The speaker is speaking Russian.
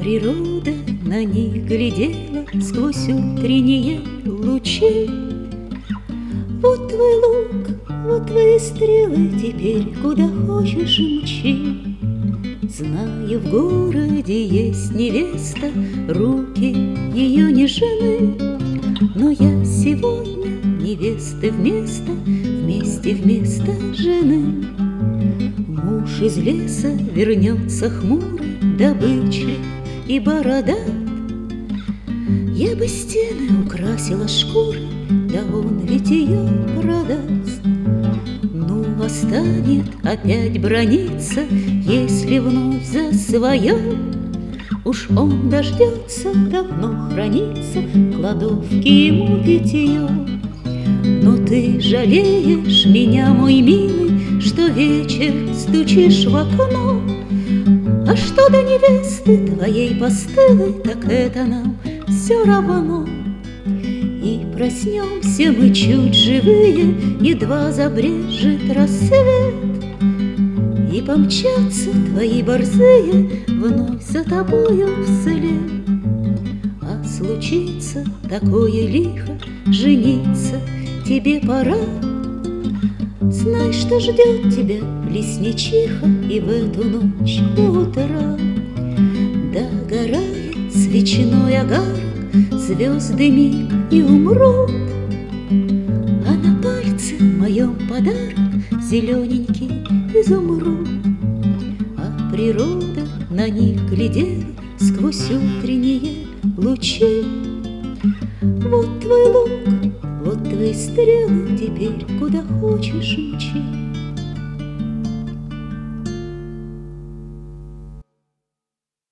природа на них глядела сквозь утренние лучи. Вот твой лук, вот твои стрелы, теперь куда хочешь мчи. Знаю, в городе есть невеста, руки ее нежны, но я сегодня невесты вместо жены. Муж из леса вернется хмурый, добычей и бородат. Я бы стены украсила шкурой, да он ведь ее продаст. Ну, станет опять браниться, если вновь за свое. Уж он дождется, давно хранится в кладовке ему питье. Но ты жалеешь меня, мой милый, что вечер стучишь в окно. А что до невесты твоей постылой, так это нам все равно. И проснемся мы чуть живые, едва забрежет рассвет, и помчатся твои борзые вновь за тобою вслед. А случится такое лихо, жениться тебе пора. Знай, что ждет тебя лесничиха, и в эту ночь до утра догорает свечной огарок, звезды миг и умрут, а на пальце моем подарок зелененький изумруд. А природа на них глядела сквозь утренние лучи. Вот твой лук, вот твои стрелы, теперь куда хочешь мчи.